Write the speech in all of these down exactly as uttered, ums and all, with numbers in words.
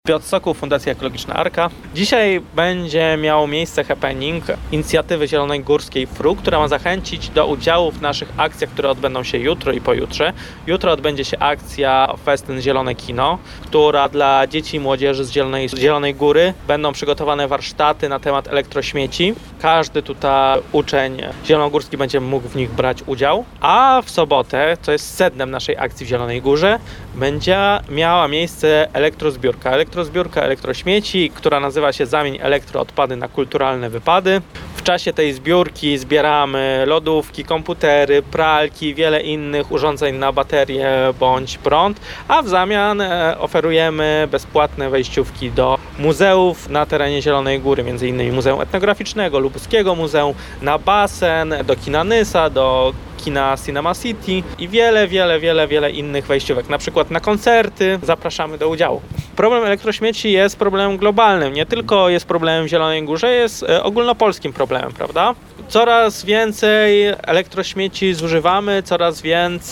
Piotr Sokół, Fundacja Ekologiczna Arka. Dzisiaj będzie miał miejsce happening inicjatywy Zielonej Górskiej F R U, która ma zachęcić do udziału w naszych akcjach, które odbędą się jutro i pojutrze. Jutro odbędzie się akcja Festyn Zielone Kino, która dla dzieci i młodzieży z Zielonej, z Zielonej Góry będą przygotowane warsztaty na temat elektrośmieci. Każdy tutaj uczeń zielonogórski będzie mógł w nich brać udział. A w sobotę, co jest sednem naszej akcji w Zielonej Górze, będzie miała miejsce elektrozbiórka. Elektrozbiórka elektrośmieci, która nazywa się Zamień elektroodpady na kulturalne wypady. W czasie tej zbiórki zbieramy lodówki, komputery, pralki, wiele innych urządzeń na baterie bądź prąd, a w zamian oferujemy bezpłatne wejściówki do muzeów na terenie Zielonej Góry, między innymi Muzeum Etnograficznego, Lubuskiego Muzeum, na basen, do kina Nysa, do kina Cinema City i wiele, wiele, wiele, wiele innych wejściówek. Na przykład na koncerty zapraszamy do udziału. Problem elektrośmieci jest problemem globalnym. Nie tylko jest problemem w Zielonej Górze, jest ogólnopolskim problemem, prawda? Coraz więcej elektrośmieci zużywamy, coraz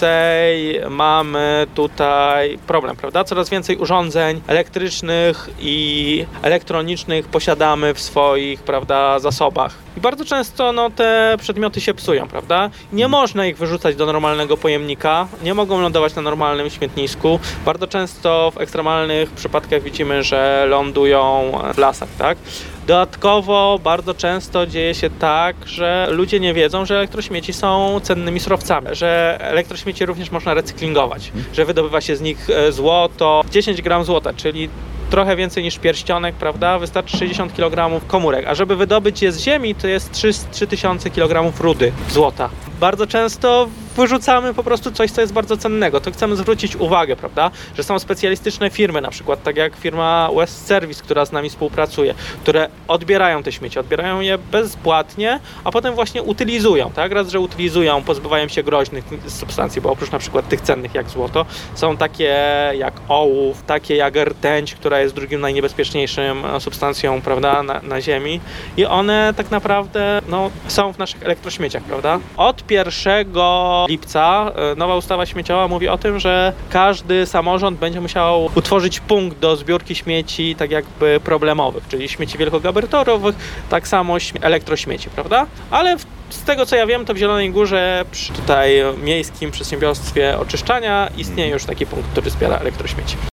więcej mamy tutaj problem, prawda? Coraz więcej urządzeń elektrycznych i elektronicznych posiadamy w swoich, prawda, zasobach. I bardzo często no, te przedmioty się psują, prawda? Nie można ich wyrzucać do normalnego pojemnika, nie mogą lądować na normalnym śmietnisku. Bardzo często w ekstremalnych przypadkach widzimy, że lądują w lasach, tak? Dodatkowo bardzo często dzieje się tak, że ludzie nie wiedzą, że elektrośmieci są cennymi surowcami, że elektrośmieci również można recyklingować, że wydobywa się z nich złoto, dziesięć gramów złota, czyli trochę więcej niż pierścionek, prawda? Wystarczy sześćdziesiąt kilogramów komórek, a żeby wydobyć je z ziemi, to jest trzy tysiące kilogramów rudy złota. Bardzo często wyrzucamy po prostu coś, co jest bardzo cennego. To chcemy zwrócić uwagę, prawda? Że są specjalistyczne firmy, na przykład tak jak firma West Service, która z nami współpracuje, które odbierają te śmieci, odbierają je bezpłatnie, a potem właśnie utylizują, tak? Raz, że utylizują, pozbywają się groźnych substancji, bo oprócz na przykład tych cennych jak złoto, są takie jak ołów, takie jak rtęć, która jest drugim najniebezpieczniejszym substancją, prawda, na, na ziemi i one tak naprawdę no, są w naszych elektrośmieciach, prawda? Od pierwszego lipca nowa ustawa śmieciowa mówi o tym, że każdy samorząd będzie musiał utworzyć punkt do zbiórki śmieci tak jakby problemowych, czyli śmieci wielkogabarytowych, tak samo elektrośmieci, prawda? Ale w Z tego co ja wiem, to w Zielonej Górze przy tutaj miejskim przedsiębiorstwie oczyszczania istnieje już taki punkt, który zbiera elektrośmieci.